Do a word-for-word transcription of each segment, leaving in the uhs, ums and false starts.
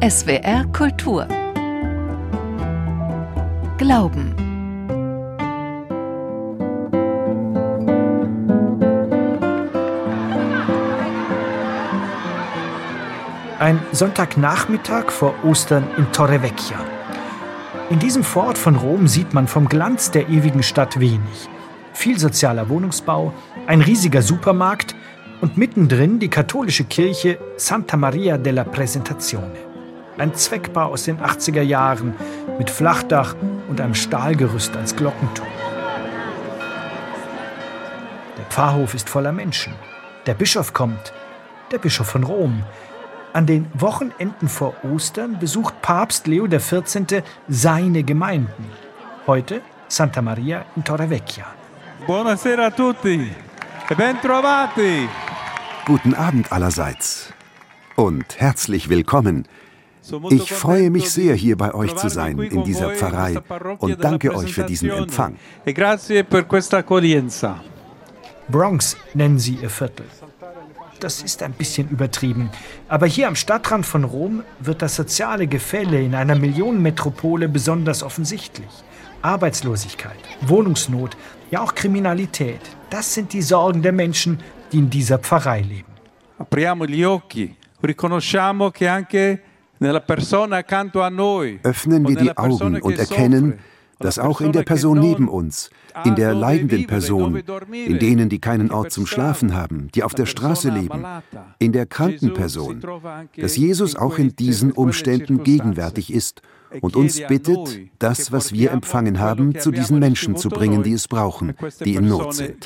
S W R Kultur. Glauben. Ein Sonntagnachmittag vor Ostern in Torrevecchia. In diesem Vorort von Rom sieht man vom Glanz der ewigen Stadt wenig. Viel sozialer Wohnungsbau, ein riesiger Supermarkt und mittendrin die katholische Kirche Santa Maria della Presentazione. Ein Zweckbau aus den achtziger Jahren mit Flachdach und einem Stahlgerüst als Glockenturm. Der Pfarrhof ist voller Menschen. Der Bischof kommt, der Bischof von Rom. An den Wochenenden vor Ostern besucht Papst Leo der vierzehnte seine Gemeinden. Heute Santa Maria in Torrevecchia. Buonasera a tutti e ben trovati. Guten Abend allerseits und herzlich willkommen. Ich freue mich sehr, hier bei euch zu sein in dieser Pfarrei und danke euch für diesen Empfang. Bronx nennen sie ihr Viertel. Das ist ein bisschen übertrieben. Aber hier am Stadtrand von Rom wird das soziale Gefälle in einer Millionenmetropole besonders offensichtlich. Arbeitslosigkeit, Wohnungsnot, ja auch Kriminalität. Das sind die Sorgen der Menschen, die in dieser Pfarrei leben. Apriamo gli occhi, riconosciamo che anche nella persona accanto a noi. Öffnen wir die Augen und erkennen, dass auch in der Person neben uns, in der leidenden Person, in denen, die keinen Ort zum Schlafen haben, die auf der Straße leben, in der kranken Person, dass Jesus auch in diesen Umständen gegenwärtig ist und uns bittet, das, was wir empfangen haben, zu diesen Menschen zu bringen, die es brauchen, die in Not sind.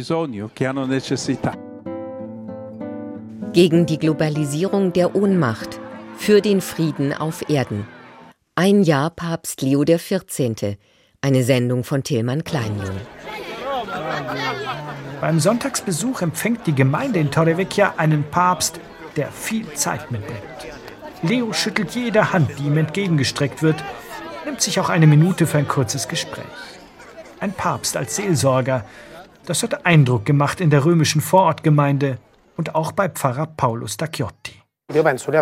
Gegen die Globalisierung der Ohnmacht, für den Frieden auf Erden. Ein Jahr Papst Leo der vierzehnte. Eine Sendung von Tilman Kleinjung. Beim Sonntagsbesuch empfängt die Gemeinde in Torrevecchia einen Papst, der viel Zeit mitbringt. Leo schüttelt jede Hand, die ihm entgegengestreckt wird, nimmt sich auch eine Minute für ein kurzes Gespräch. Ein Papst als Seelsorger, das hat Eindruck gemacht in der römischen Vorortgemeinde und auch bei Pfarrer Paolo Stacchiotti. Er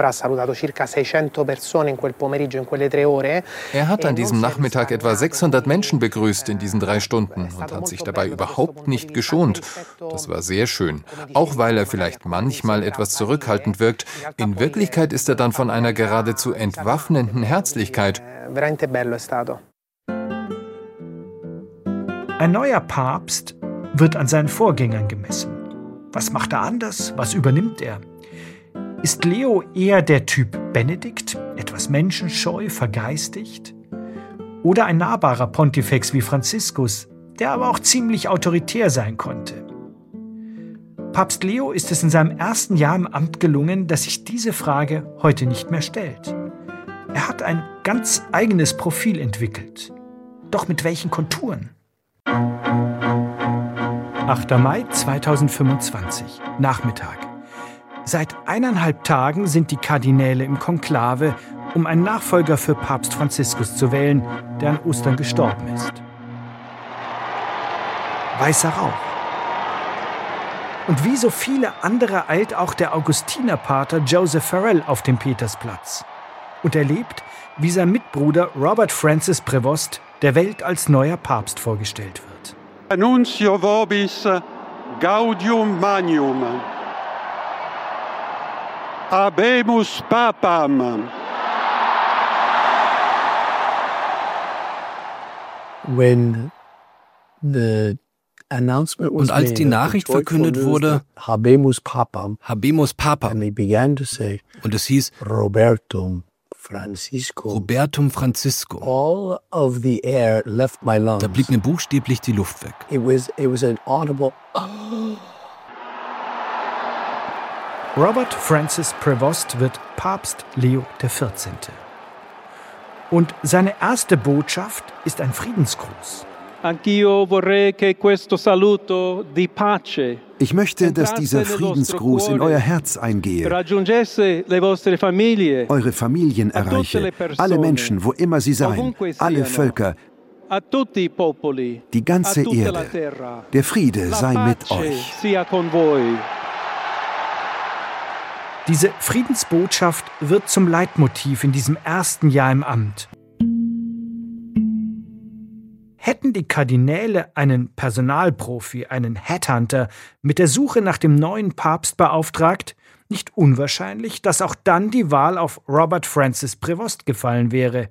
hat an diesem Nachmittag etwa sechshundert Menschen begrüßt in diesen drei Stunden und hat sich dabei überhaupt nicht geschont. Das war sehr schön, auch weil er vielleicht manchmal etwas zurückhaltend wirkt. In Wirklichkeit ist er dann von einer geradezu entwaffnenden Herzlichkeit. Ein neuer Papst wird an seinen Vorgängern gemessen. Was macht er anders? Was übernimmt er? Ist Leo eher der Typ Benedikt, etwas menschenscheu, vergeistigt? Oder ein nahbarer Pontifex wie Franziskus, der aber auch ziemlich autoritär sein konnte? Papst Leo ist es in seinem ersten Jahr im Amt gelungen, dass sich diese Frage heute nicht mehr stellt. Er hat ein ganz eigenes Profil entwickelt. Doch mit welchen Konturen? achter Mai zweitausendfünfundzwanzig, Nachmittag. Seit eineinhalb Tagen sind die Kardinäle im Konklave, um einen Nachfolger für Papst Franziskus zu wählen, der an Ostern gestorben ist. Weißer Rauch. Und wie so viele andere eilt auch der Augustinerpater Joseph Farrell auf den Petersplatz und erlebt, wie sein Mitbruder Robert Francis Prevost der Welt als neuer Papst vorgestellt wird. Annuncio vobis gaudium magnum. Habemus Papam. When the announcement was Und als die Nachricht verkündet wurde, Habemus Papam, Habemus Papam, and they began to say, und es hieß Robertum Francisco, Robertum Francisco, all of the air left my lungs. Da blieb mir buchstäblich die Luft weg. It was, it was an audible Robert Francis Prevost wird Papst Leo der vierzehnte. Und seine erste Botschaft ist ein Friedensgruß. Ich möchte, dass dieser Friedensgruß in euer Herz eingehe, eure Familien erreiche, alle Menschen, wo immer sie seien, alle Völker, die ganze Erde. Der Friede sei mit euch. Diese Friedensbotschaft wird zum Leitmotiv in diesem ersten Jahr im Amt. Hätten die Kardinäle einen Personalprofi, einen Headhunter, mit der Suche nach dem neuen Papst beauftragt, nicht unwahrscheinlich, dass auch dann die Wahl auf Robert Francis Prevost gefallen wäre.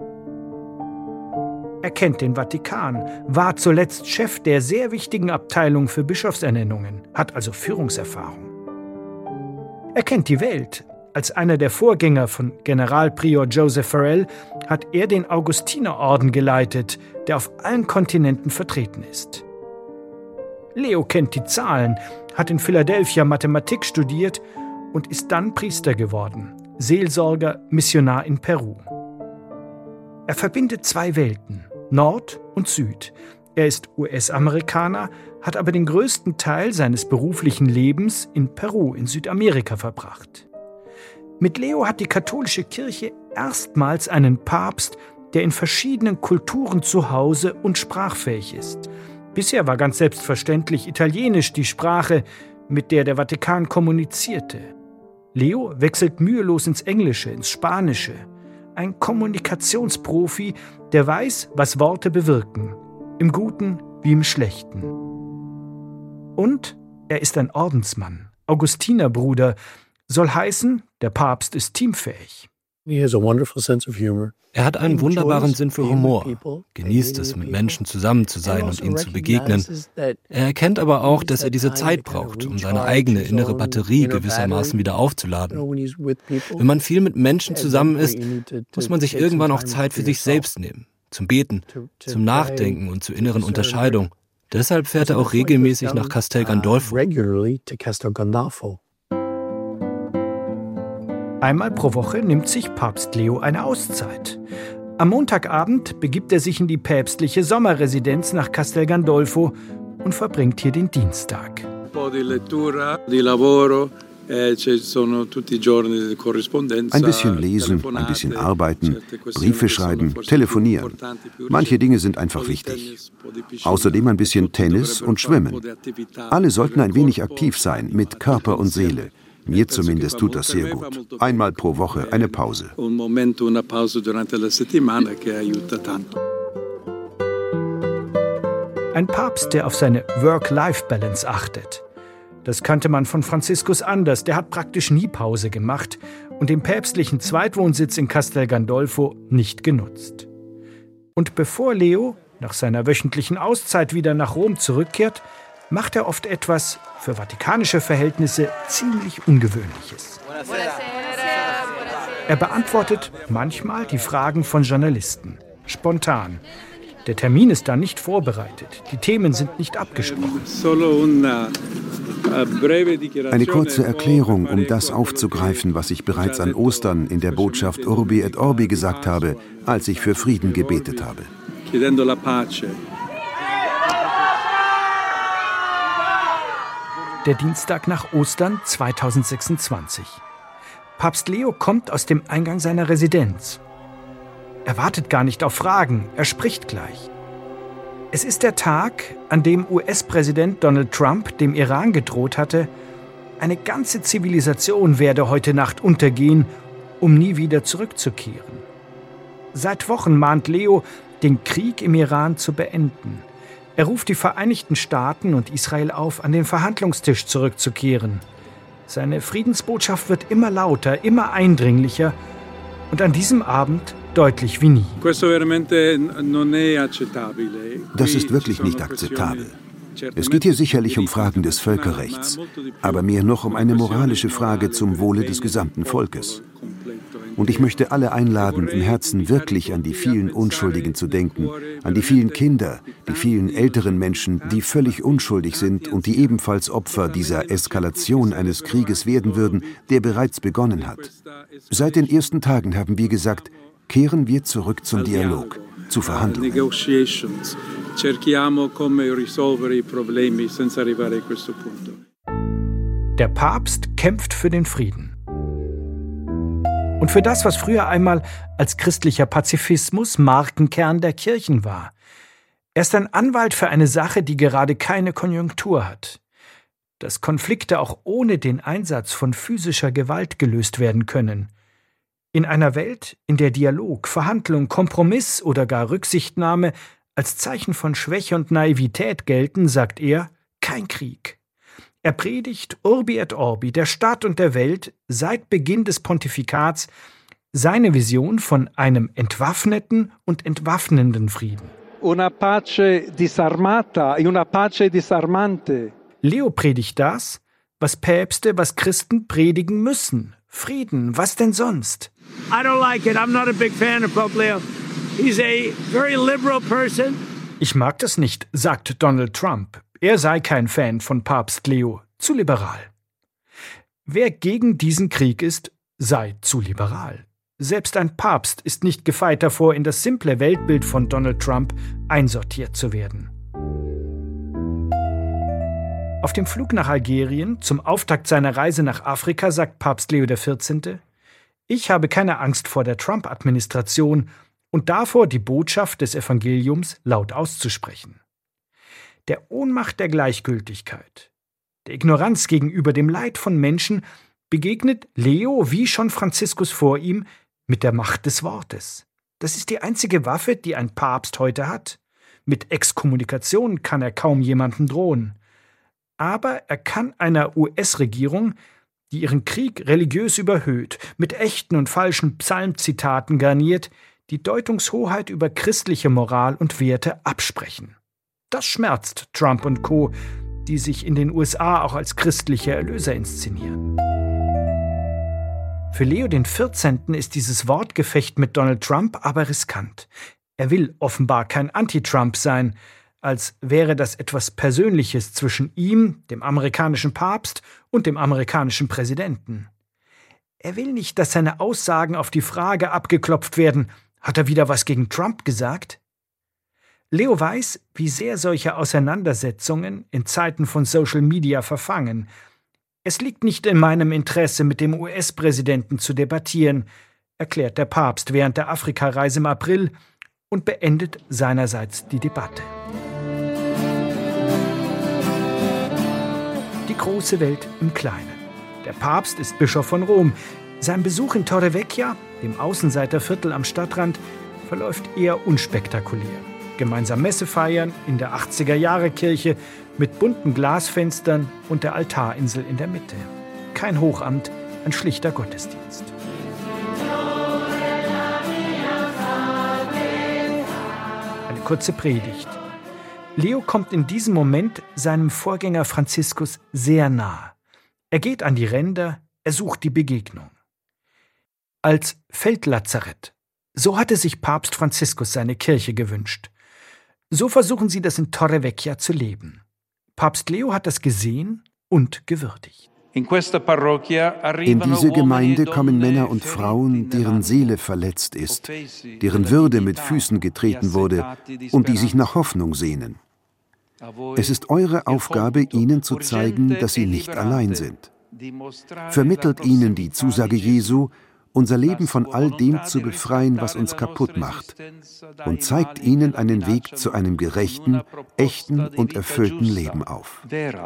Er kennt den Vatikan, war zuletzt Chef der sehr wichtigen Abteilung für Bischofsernennungen, hat also Führungserfahrung. Er kennt die Welt. Als einer der Vorgänger von Generalprior Joseph Farrell hat er den Augustinerorden geleitet, der auf allen Kontinenten vertreten ist. Leo kennt die Zahlen, hat in Philadelphia Mathematik studiert und ist dann Priester geworden, Seelsorger, Missionar in Peru. Er verbindet zwei Welten, Nord und Süd. Er ist U S-Amerikaner, hat aber den größten Teil seines beruflichen Lebens in Peru in Südamerika verbracht. Mit Leo hat die katholische Kirche erstmals einen Papst, der in verschiedenen Kulturen zu Hause und sprachfähig ist. Bisher war ganz selbstverständlich Italienisch die Sprache, mit der der Vatikan kommunizierte. Leo wechselt mühelos ins Englische, ins Spanische. Ein Kommunikationsprofi, der weiß, was Worte bewirken, im Guten wie im Schlechten. Und er ist ein Ordensmann, Augustinerbruder, soll heißen, der Papst ist teamfähig. Er hat einen wunderbaren Sinn für Humor, genießt es, mit Menschen zusammen zu sein und ihnen zu begegnen. Er erkennt aber auch, dass er diese Zeit braucht, um seine eigene innere Batterie gewissermaßen wieder aufzuladen. Wenn man viel mit Menschen zusammen ist, muss man sich irgendwann auch Zeit für sich selbst nehmen, zum Beten, zum Nachdenken und zur inneren Unterscheidung. Deshalb fährt er auch regelmäßig nach Castel Gandolfo. Einmal pro Woche nimmt sich Papst Leo eine Auszeit. Am Montagabend begibt er sich in die päpstliche Sommerresidenz nach Castel Gandolfo und verbringt hier den Dienstag. Ein bisschen lesen, ein bisschen arbeiten, Briefe schreiben, telefonieren. Manche Dinge sind einfach wichtig. Außerdem ein bisschen Tennis und Schwimmen. Alle sollten ein wenig aktiv sein, mit Körper und Seele. Mir zumindest tut das sehr gut. Einmal pro Woche eine Pause. Ein Papst, der auf seine Work-Life-Balance achtet. Das kannte man von Franziskus anders. Der hat praktisch nie Pause gemacht und den päpstlichen Zweitwohnsitz in Castel Gandolfo nicht genutzt. Und bevor Leo nach seiner wöchentlichen Auszeit wieder nach Rom zurückkehrt, macht er oft etwas, für vatikanische Verhältnisse, ziemlich Ungewöhnliches. Er beantwortet manchmal die Fragen von Journalisten, spontan. Der Termin ist dann nicht vorbereitet, die Themen sind nicht abgesprochen. Eine kurze Erklärung, um das aufzugreifen, was ich bereits an Ostern in der Botschaft Urbi et Orbi gesagt habe, als ich für Frieden gebetet habe. Der Dienstag nach Ostern zweitausendsechsundzwanzig. Papst Leo kommt aus dem Eingang seiner Residenz. Er wartet gar nicht auf Fragen, er spricht gleich. Es ist der Tag, an dem U S-Präsident Donald Trump dem Iran gedroht hatte, eine ganze Zivilisation werde heute Nacht untergehen, um nie wieder zurückzukehren. Seit Wochen mahnt Leo, den Krieg im Iran zu beenden. Er ruft die Vereinigten Staaten und Israel auf, an den Verhandlungstisch zurückzukehren. Seine Friedensbotschaft wird immer lauter, immer eindringlicher und an diesem Abend deutlich wie nie. Das ist wirklich nicht akzeptabel. Es geht hier sicherlich um Fragen des Völkerrechts, aber mehr noch um eine moralische Frage zum Wohle des gesamten Volkes. Und ich möchte alle einladen, im Herzen wirklich an die vielen Unschuldigen zu denken, an die vielen Kinder, die vielen älteren Menschen, die völlig unschuldig sind und die ebenfalls Opfer dieser Eskalation eines Krieges werden würden, der bereits begonnen hat. Seit den ersten Tagen haben wir gesagt, kehren wir zurück zum Dialog, zu Verhandlungen. Der Papst kämpft für den Frieden. Und für das, was früher einmal als christlicher Pazifismus Markenkern der Kirchen war. Er ist ein Anwalt für eine Sache, die gerade keine Konjunktur hat. dass Konflikte auch ohne den Einsatz von physischer Gewalt gelöst werden können. In einer Welt, in der Dialog, Verhandlung, Kompromiss oder gar Rücksichtnahme als Zeichen von Schwäche und Naivität gelten, sagt er, kein Krieg. Er predigt Urbi et Orbi, der Staat und der Welt, seit Beginn des Pontifikats, seine Vision von einem entwaffneten und entwaffnenden Frieden. Una pace disarmata e una pace disarmante. Leo predigt das, was Päpste, was Christen predigen müssen. Frieden, was denn sonst? I don't like it. I'm not a big fan of Pope Leo. He's a very liberal person. Ich mag das nicht, sagt Donald Trump. Er sei kein Fan von Papst Leo, zu liberal. Wer gegen diesen Krieg ist, sei zu liberal. Selbst ein Papst ist nicht gefeit davor, in das simple Weltbild von Donald Trump einsortiert zu werden. Auf dem Flug nach Algerien, zum Auftakt seiner Reise nach Afrika, sagt Papst Leo der vierzehnte. Ich habe keine Angst vor der Trump-Administration und davor, die Botschaft des Evangeliums laut auszusprechen. Der Ohnmacht der Gleichgültigkeit, der Ignoranz gegenüber dem Leid von Menschen begegnet Leo, wie schon Franziskus vor ihm, mit der Macht des Wortes. Das ist die einzige Waffe, die ein Papst heute hat. Mit Exkommunikation kann er kaum jemandem drohen. Aber er kann einer U S-Regierung, die ihren Krieg religiös überhöht, mit echten und falschen Psalmzitaten garniert, die Deutungshoheit über christliche Moral und Werte absprechen. Das schmerzt Trump und Co., die sich in den U S A auch als christliche Erlöser inszenieren. Für Leo den vierzehnten ist dieses Wortgefecht mit Donald Trump aber riskant. Er will offenbar kein Anti-Trump sein, als wäre das etwas Persönliches zwischen ihm, dem amerikanischen Papst, und dem amerikanischen Präsidenten. Er will nicht, dass seine Aussagen auf die Frage abgeklopft werden, hat er wieder was gegen Trump gesagt? Leo weiß, wie sehr solche Auseinandersetzungen in Zeiten von Social Media verfangen. Es liegt nicht in meinem Interesse, mit dem U S-Präsidenten zu debattieren, erklärt der Papst während der Afrikareise im April und beendet seinerseits die Debatte. Die große Welt im Kleinen. Der Papst ist Bischof von Rom. Sein Besuch in Torrevecchia, dem Außenseiterviertel am Stadtrand, verläuft eher unspektakulär. Gemeinsam Messe feiern in der achtziger-Jahre-Kirche mit bunten Glasfenstern und der Altarinsel in der Mitte. Kein Hochamt, ein schlichter Gottesdienst. Eine kurze Predigt. Leo kommt in diesem Moment seinem Vorgänger Franziskus sehr nah. Er geht an die Ränder, er sucht die Begegnung. Als Feldlazarett, so hatte sich Papst Franziskus seine Kirche gewünscht. So versuchen sie das in Torrevecchia zu leben. Papst Leo hat das gesehen und gewürdigt. In diese Gemeinde kommen Männer und Frauen, deren Seele verletzt ist, deren Würde mit Füßen getreten wurde und die sich nach Hoffnung sehnen. Es ist eure Aufgabe, ihnen zu zeigen, dass sie nicht allein sind. Vermittelt ihnen die Zusage Jesu, unser Leben von all dem zu befreien, was uns kaputt macht, und zeigt ihnen einen Weg zu einem gerechten, echten und erfüllten Leben auf.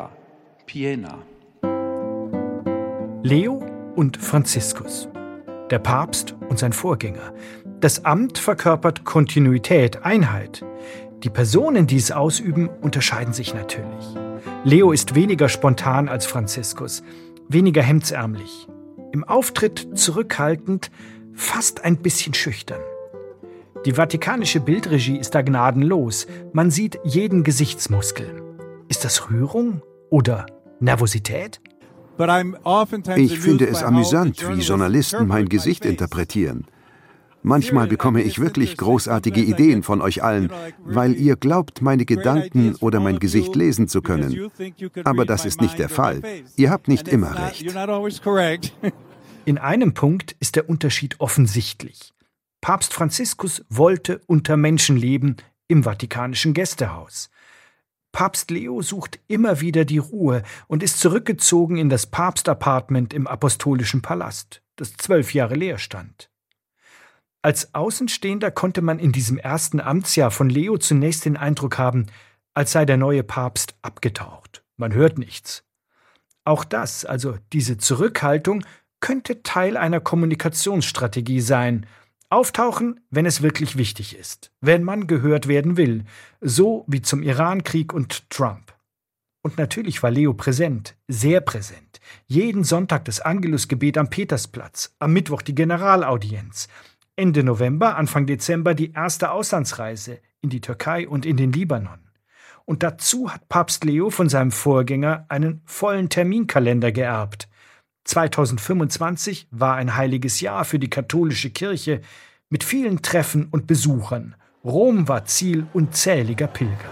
Leo und Franziskus. Der Papst und sein Vorgänger. Das Amt verkörpert Kontinuität, Einheit. Die Personen, die es ausüben, unterscheiden sich natürlich. Leo ist weniger spontan als Franziskus, weniger hemdsärmlich. Im Auftritt zurückhaltend, fast ein bisschen schüchtern. Die vatikanische Bildregie ist da gnadenlos. Man sieht jeden Gesichtsmuskel. Ist das Rührung oder Nervosität? Ich finde es amüsant, wie Journalisten mein Gesicht interpretieren. Manchmal bekomme ich wirklich großartige Ideen von euch allen, weil ihr glaubt, meine Gedanken oder mein Gesicht lesen zu können. Aber das ist nicht der Fall. Ihr habt nicht immer recht. In einem Punkt ist der Unterschied offensichtlich. Papst Franziskus wollte unter Menschen leben im Vatikanischen Gästehaus. Papst Leo sucht immer wieder die Ruhe und ist zurückgezogen in das Papstapartment im Apostolischen Palast, das zwölf Jahre leer stand. Als Außenstehender konnte man in diesem ersten Amtsjahr von Leo zunächst den Eindruck haben, als sei der neue Papst abgetaucht. Man hört nichts. Auch das, also diese Zurückhaltung, könnte Teil einer Kommunikationsstrategie sein. Auftauchen, wenn es wirklich wichtig ist, wenn man gehört werden will, so wie zum Irankrieg und Trump. Und natürlich war Leo präsent, sehr präsent. Jeden Sonntag das Angelusgebet am Petersplatz, am Mittwoch die Generalaudienz. Ende November, Anfang Dezember die erste Auslandsreise in die Türkei und in den Libanon. Und dazu hat Papst Leo von seinem Vorgänger einen vollen Terminkalender geerbt. zweitausendfünfundzwanzig war ein heiliges Jahr für die katholische Kirche mit vielen Treffen und Besuchern. Rom war Ziel unzähliger Pilger.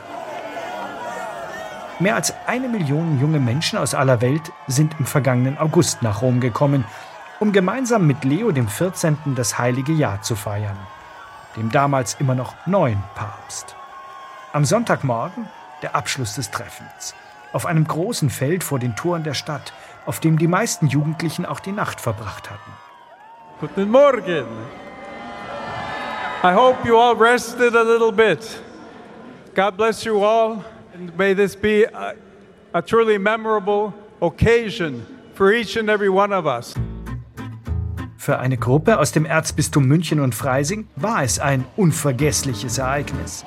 Mehr als eine Million junge Menschen aus aller Welt sind im vergangenen August nach Rom gekommen, um gemeinsam mit Leo dem vierzehnten das heilige Jahr zu feiern, dem damals immer noch neuen Papst. Am Sonntagmorgen der Abschluss des Treffens. Auf einem großen Feld vor den Toren der Stadt, auf dem die meisten Jugendlichen auch die Nacht verbracht hatten. Guten Morgen. I hope you all rested a little bit. God bless you all, and may this be a, a truly memorable occasion for each and every one of us. Für eine Gruppe aus dem Erzbistum München und Freising war es ein unvergessliches Ereignis.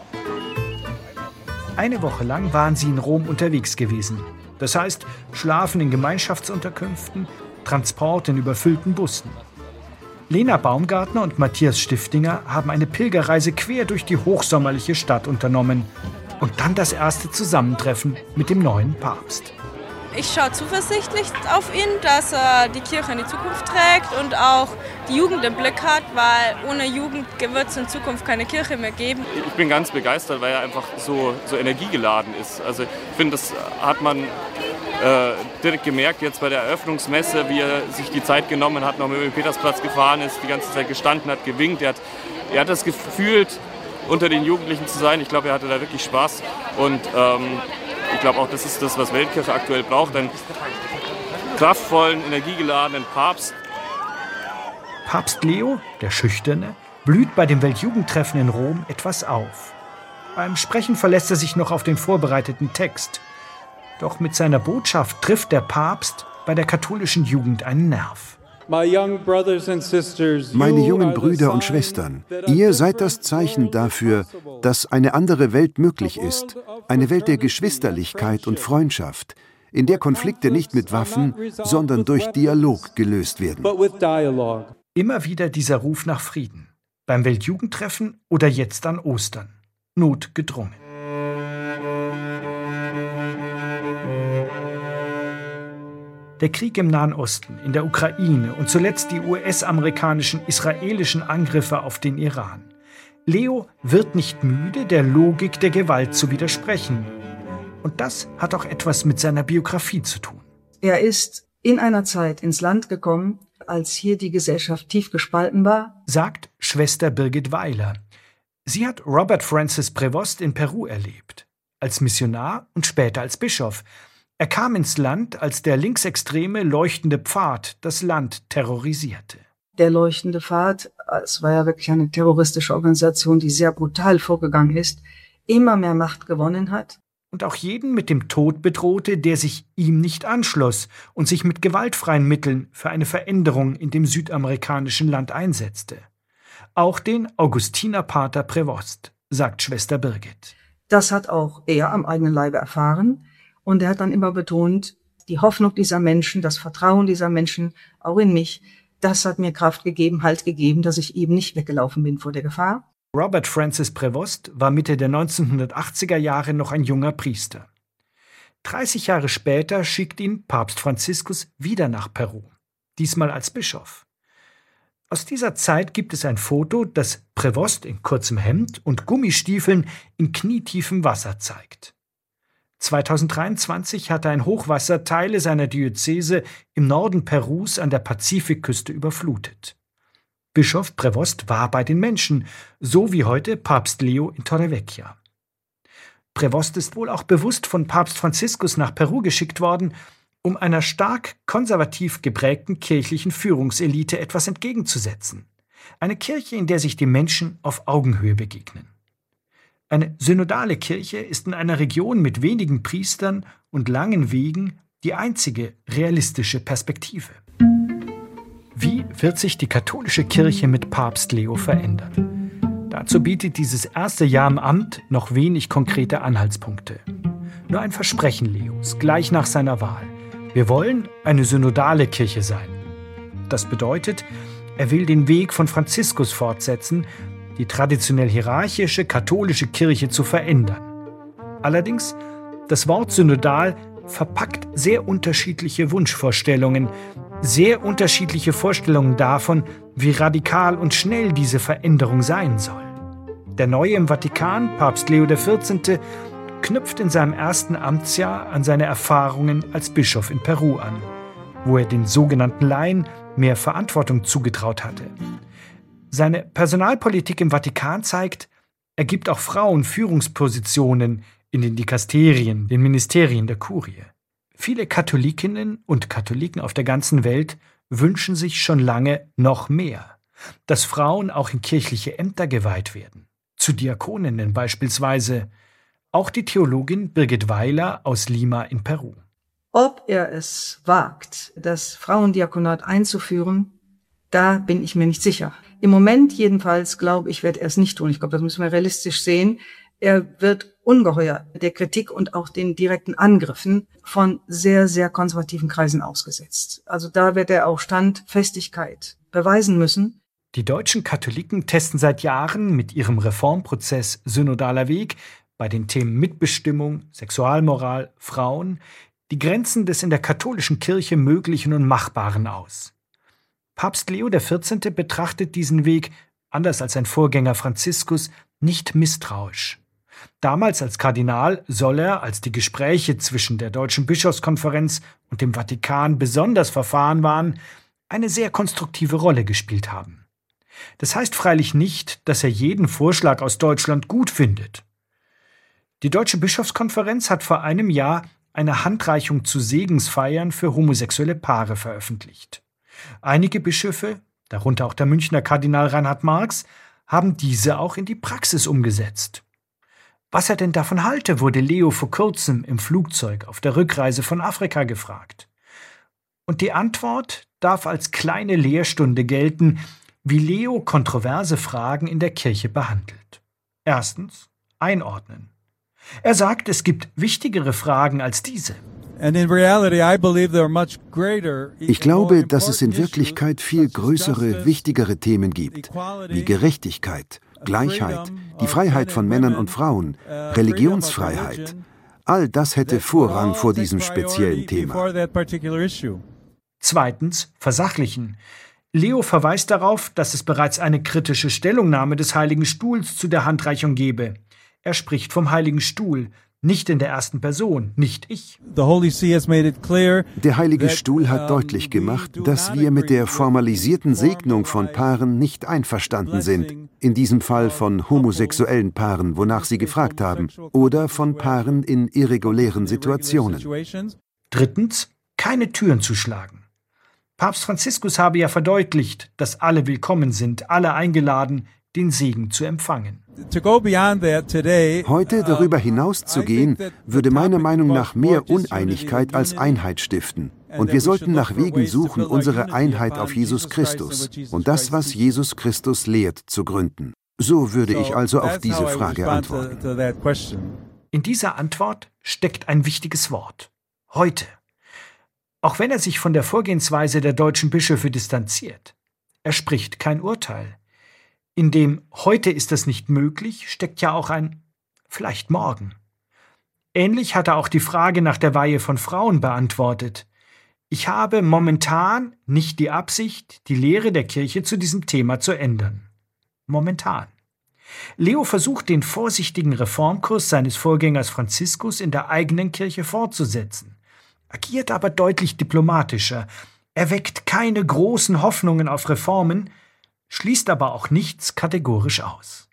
Eine Woche lang waren sie in Rom unterwegs gewesen. Das heißt, Schlafen in Gemeinschaftsunterkünften, Transport in überfüllten Bussen. Lena Baumgartner und Matthias Stiftinger haben eine Pilgerreise quer durch die hochsommerliche Stadt unternommen. Und dann das erste Zusammentreffen mit dem neuen Papst. Ich schaue zuversichtlich auf ihn, dass er die Kirche in die Zukunft trägt und auch die Jugend im Blick hat, weil ohne Jugend wird es in Zukunft keine Kirche mehr geben. Ich bin ganz begeistert, weil er einfach so, so energiegeladen ist. Also ich finde, das hat man äh, direkt gemerkt jetzt bei der Eröffnungsmesse, wie er sich die Zeit genommen hat, noch über den Petersplatz gefahren ist, die ganze Zeit gestanden hat, gewinkt. Er hat, er hat das gefühlt, unter den Jugendlichen zu sein. Ich glaube, er hatte da wirklich Spaß und ähm, ich glaube auch, das ist das, was Weltkirche aktuell braucht, einen kraftvollen, energiegeladenen Papst. Papst Leo, der Schüchterne, blüht bei dem Weltjugendtreffen in Rom etwas auf. Beim Sprechen verlässt er sich noch auf den vorbereiteten Text. Doch mit seiner Botschaft trifft der Papst bei der katholischen Jugend einen Nerv. Meine jungen Brüder und Schwestern, ihr seid das Zeichen dafür, dass eine andere Welt möglich ist, eine Welt der Geschwisterlichkeit und Freundschaft, in der Konflikte nicht mit Waffen, sondern durch Dialog gelöst werden. Immer wieder dieser Ruf nach Frieden, beim Weltjugendtreffen oder jetzt an Ostern, notgedrungen. Der Krieg im Nahen Osten, in der Ukraine und zuletzt die U S-amerikanischen, israelischen Angriffe auf den Iran. Leo wird nicht müde, der Logik der Gewalt zu widersprechen. Und das hat auch etwas mit seiner Biografie zu tun. Er ist in einer Zeit ins Land gekommen, als hier die Gesellschaft tief gespalten war, sagt Schwester Birgit Weiler. Sie hat Robert Francis Prevost in Peru erlebt, als Missionar und später als Bischof. Er kam ins Land, als der linksextreme Leuchtende Pfad das Land terrorisierte. Der Leuchtende Pfad, es war ja wirklich eine terroristische Organisation, die sehr brutal vorgegangen ist, immer mehr Macht gewonnen hat. Und auch jeden mit dem Tod bedrohte, der sich ihm nicht anschloss und sich mit gewaltfreien Mitteln für eine Veränderung in dem südamerikanischen Land einsetzte. Auch den Augustinerpater Prevost, sagt Schwester Birgit. Das hat auch er am eigenen Leibe erfahren. Und er hat dann immer betont, die Hoffnung dieser Menschen, das Vertrauen dieser Menschen, auch in mich, das hat mir Kraft gegeben, Halt gegeben, dass ich eben nicht weggelaufen bin vor der Gefahr. Robert Francis Prevost war Mitte der neunzehnhundertachtziger Jahre noch ein junger Priester. dreißig Jahre später schickt ihn Papst Franziskus wieder nach Peru, diesmal als Bischof. Aus dieser Zeit gibt es ein Foto, das Prevost in kurzem Hemd und Gummistiefeln in knietiefem Wasser zeigt. zweitausenddreiundzwanzig hatte ein Hochwasser Teile seiner Diözese im Norden Perus an der Pazifikküste überflutet. Bischof Prevost war bei den Menschen, so wie heute Papst Leo in Torrevieja. Prevost ist wohl auch bewusst von Papst Franziskus nach Peru geschickt worden, um einer stark konservativ geprägten kirchlichen Führungselite etwas entgegenzusetzen. Eine Kirche, in der sich die Menschen auf Augenhöhe begegnen. Eine synodale Kirche ist in einer Region mit wenigen Priestern und langen Wegen Die einzige realistische Perspektive. Wie wird sich die katholische Kirche mit Papst Leo verändern? Dazu bietet dieses erste Jahr im Amt noch wenig konkrete Anhaltspunkte. Nur ein Versprechen Leos, gleich nach seiner Wahl. Wir wollen eine synodale Kirche sein. Das bedeutet, er will den Weg von Franziskus fortsetzen, die traditionell hierarchische katholische Kirche zu verändern. Allerdings, das Wort synodal verpackt sehr unterschiedliche Wunschvorstellungen, sehr unterschiedliche Vorstellungen davon, wie radikal und schnell diese Veränderung sein soll. Der Neue im Vatikan, Papst Leo der vierzehnte, knüpft in seinem ersten Amtsjahr an seine Erfahrungen als Bischof in Peru an, wo er den sogenannten Laien mehr Verantwortung zugetraut hatte. Seine Personalpolitik im Vatikan zeigt, er gibt auch Frauen Führungspositionen in den Dikasterien, den Ministerien der Kurie. Viele Katholikinnen und Katholiken auf der ganzen Welt wünschen sich schon lange noch mehr, dass Frauen auch in kirchliche Ämter geweiht werden, zu Diakoninnen beispielsweise. Auch die Theologin Birgit Weiler aus Lima in Peru. Ob er es wagt, das Frauendiakonat einzuführen, da bin ich mir nicht sicher. Im Moment jedenfalls, glaube ich, wird er es nicht tun. Ich glaube, das müssen wir realistisch sehen. Er wird ungeheuer der Kritik und auch den direkten Angriffen von sehr, sehr konservativen Kreisen ausgesetzt. Also da wird er auch Standfestigkeit beweisen müssen. Die deutschen Katholiken testen seit Jahren mit ihrem Reformprozess Synodaler Weg bei den Themen Mitbestimmung, Sexualmoral, Frauen die Grenzen des in der katholischen Kirche Möglichen und Machbaren aus. Papst Leo der vierzehnte betrachtet diesen Weg, anders als sein Vorgänger Franziskus, nicht misstrauisch. Damals als Kardinal soll er, als die Gespräche zwischen der Deutschen Bischofskonferenz und dem Vatikan besonders verfahren waren, eine sehr konstruktive Rolle gespielt haben. Das heißt freilich nicht, dass er jeden Vorschlag aus Deutschland gut findet. Die Deutsche Bischofskonferenz hat vor einem Jahr eine Handreichung zu Segensfeiern für homosexuelle Paare veröffentlicht. Einige Bischöfe, darunter auch der Münchner Kardinal Reinhard Marx, haben diese auch in die Praxis umgesetzt. Was er denn davon halte, wurde Leo vor kurzem im Flugzeug auf der Rückreise von Afrika gefragt. Und die Antwort darf als kleine Lehrstunde gelten, wie Leo kontroverse Fragen in der Kirche behandelt. Erstens, einordnen. Er sagt, es gibt wichtigere Fragen als diese. Ich glaube, dass es in Wirklichkeit viel größere, wichtigere Themen gibt, wie Gerechtigkeit, Gleichheit, die Freiheit von Männern und Frauen, Religionsfreiheit. All das hätte Vorrang vor diesem speziellen Thema. Zweitens, versachlichen. Leo verweist darauf, dass es bereits eine kritische Stellungnahme des Heiligen Stuhls zu der Handreichung gebe. Er spricht vom Heiligen Stuhl, nicht in der ersten Person, nicht ich. Der Heilige Stuhl hat deutlich gemacht, dass wir mit der formalisierten Segnung von Paaren nicht einverstanden sind, in diesem Fall von homosexuellen Paaren, wonach sie gefragt haben, oder von Paaren in irregulären Situationen. Drittens, keine Türen zu schlagen. Papst Franziskus habe ja verdeutlicht, dass alle willkommen sind, alle eingeladen, den Segen zu empfangen. Heute darüber hinauszugehen, würde meiner Meinung nach mehr Uneinigkeit als Einheit stiften. Und wir sollten nach Wegen suchen, unsere Einheit auf Jesus Christus und das, was Jesus Christus lehrt, zu gründen. So würde ich also auf diese Frage antworten. In dieser Antwort steckt ein wichtiges Wort. Heute. Auch wenn er sich von der Vorgehensweise der deutschen Bischöfe distanziert. Er spricht kein Urteil. In dem »heute ist das nicht möglich« steckt ja auch ein »vielleicht morgen«. Ähnlich hat er auch die Frage nach der Weihe von Frauen beantwortet. Ich habe momentan nicht die Absicht, die Lehre der Kirche zu diesem Thema zu ändern. Momentan. Leo versucht, den vorsichtigen Reformkurs seines Vorgängers Franziskus in der eigenen Kirche fortzusetzen, agiert aber deutlich diplomatischer. Er weckt keine großen Hoffnungen auf Reformen, schließt aber auch nichts kategorisch aus.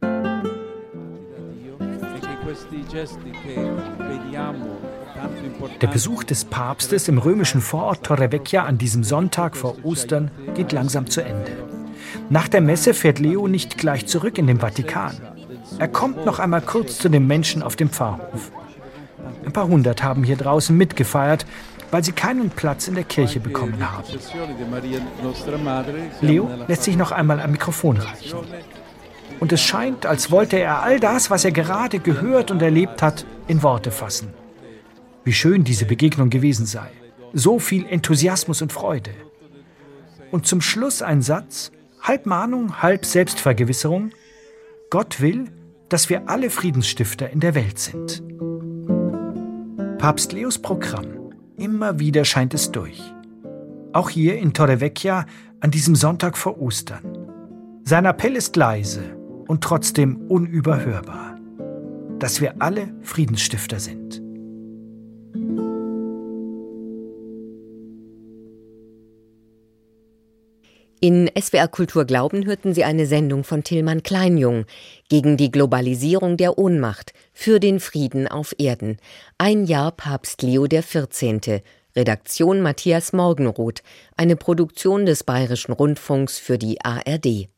Der Besuch des Papstes im römischen Vorort Torrevecchia an diesem Sonntag vor Ostern geht langsam zu Ende. Nach der Messe fährt Leo nicht gleich zurück in den Vatikan. Er kommt noch einmal kurz zu den Menschen auf dem Pfarrhof. Ein paar hundert haben hier draußen mitgefeiert, weil sie keinen Platz in der Kirche bekommen haben. Leo lässt sich noch einmal am Mikrofon reichen. Und es scheint, als wollte er all das, was er gerade gehört und erlebt hat, in Worte fassen. Wie schön diese Begegnung gewesen sei. So viel Enthusiasmus und Freude. Und zum Schluss ein Satz, halb Mahnung, halb Selbstvergewisserung. Gott will, dass wir alle Friedensstifter in der Welt sind. Papst Leos Programm. Immer wieder scheint es durch. Auch hier in Torrevecchia an diesem Sonntag vor Ostern. Sein Appell ist leise und trotzdem unüberhörbar. Dass wir alle Friedensstifter sind. In S W R Kultur Glauben hörten Sie eine Sendung von Tilman Kleinjung gegen die Globalisierung der Ohnmacht für den Frieden auf Erden. Ein Jahr Papst Leo der vierzehnte. Redaktion Matthias Morgenroth. Eine Produktion des Bayerischen Rundfunks für die A R D.